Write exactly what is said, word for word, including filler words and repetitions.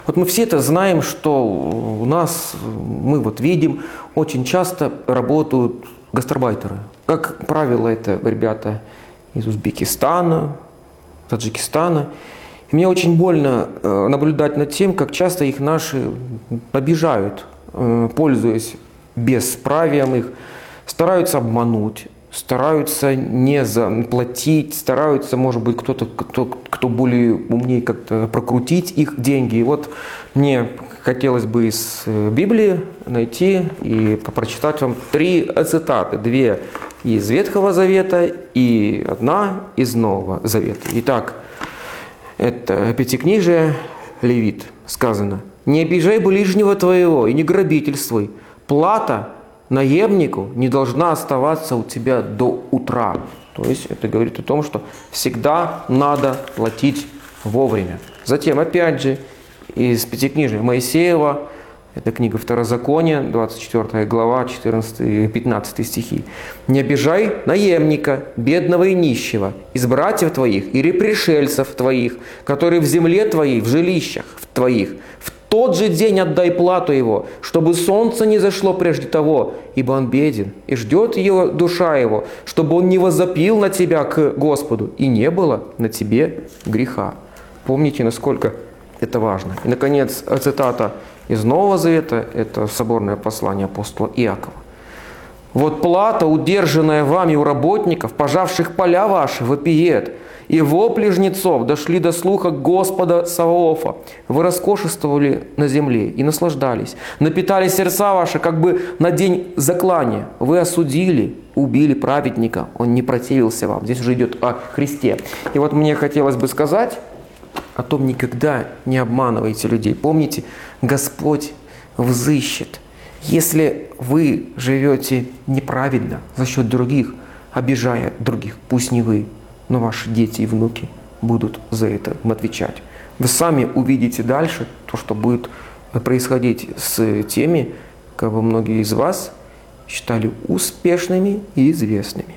Вот мы все это знаем, что у нас, мы вот видим, очень часто работают гастарбайтеры. Как правило, это ребята из Узбекистана, Таджикистана. И мне очень больно наблюдать над тем, как часто их наши обижают, пользуясь бесправием их, стараются обмануть, стараются не заплатить, стараются, может быть, кто-то, кто, кто более умнее как-то прокрутить их деньги. И вот мне хотелось бы из Библии найти и прочитать вам три цитаты. Две из Ветхого Завета и одна из Нового Завета. Итак, это Пятикнижие, Левит, сказано: «Не обижай ближнего твоего и не грабительствуй. Плата наемнику не должна оставаться у тебя до утра». То есть это говорит о том, что всегда надо платить вовремя. Затем, опять же, из Пятикнижия Моисеева, это книга Второзакония, двадцать четвёртая глава, четырнадцатый и пятнадцатый стихи. «Не обижай наемника, бедного и нищего, из братьев твоих или пришельцев твоих, которые в земле твоей, в жилищах твоих. В тот же день отдай плату его, чтобы солнце не зашло прежде того, ибо он беден, и ждет его душа его, чтобы он не возопил на тебя к Господу, и не было на тебе греха». Помните, насколько это важно. И, наконец, цитата из Нового Завета, это соборное послание апостола Иакова. «Вот плата, удержанная вами у работников, пожавших поля ваши, вопиет, и вопли жнецов дошли до слуха Господа Саваофа. Вы роскошествовали на земле и наслаждались, напитали сердца ваши, как бы на день заклания. Вы осудили, убили праведника, он не противился вам». Здесь уже идет о Христе. И вот мне хотелось бы сказать о том: никогда не обманывайте людей. Помните, Господь взыщет. Если вы живете неправедно за счет других, обижая других, пусть не вы, но ваши дети и внуки будут за это отвечать. Вы сами увидите дальше то, что будет происходить с теми, кого многие из вас считали успешными и известными.